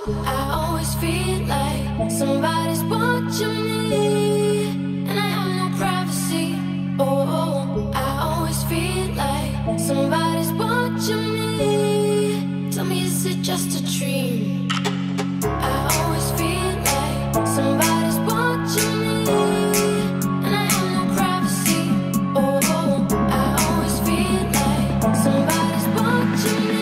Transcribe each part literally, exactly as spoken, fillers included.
I always feel like somebody's watching me, and I have no privacy. Oh, I always feel like somebody's watching me. Tell me, is it just a dream? I always feel like somebody's watching me, and I have no privacy. Oh, I always feel like somebody's watching me.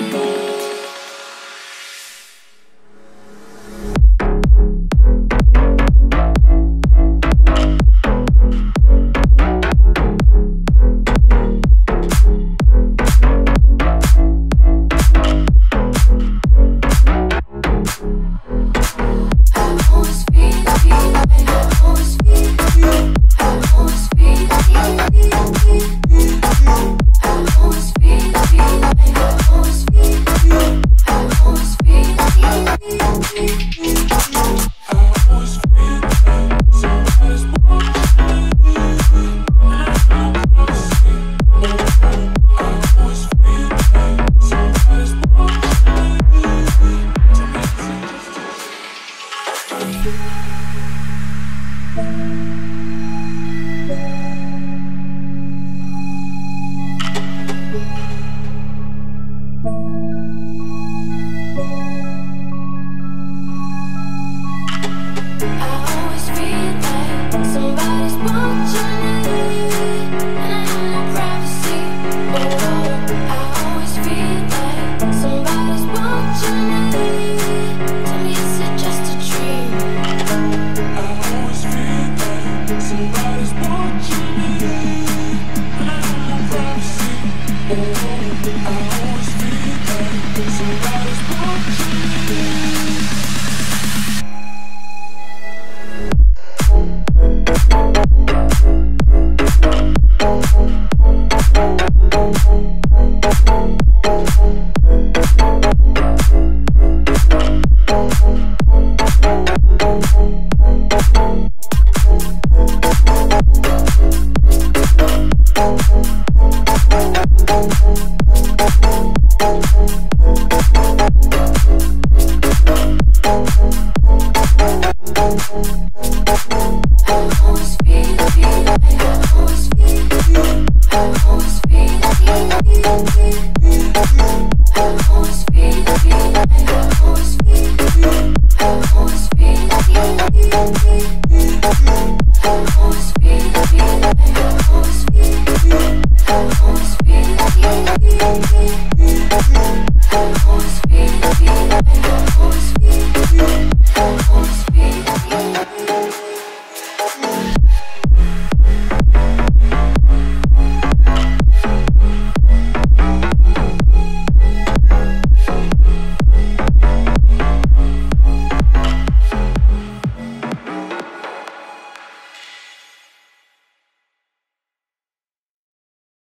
Yeah.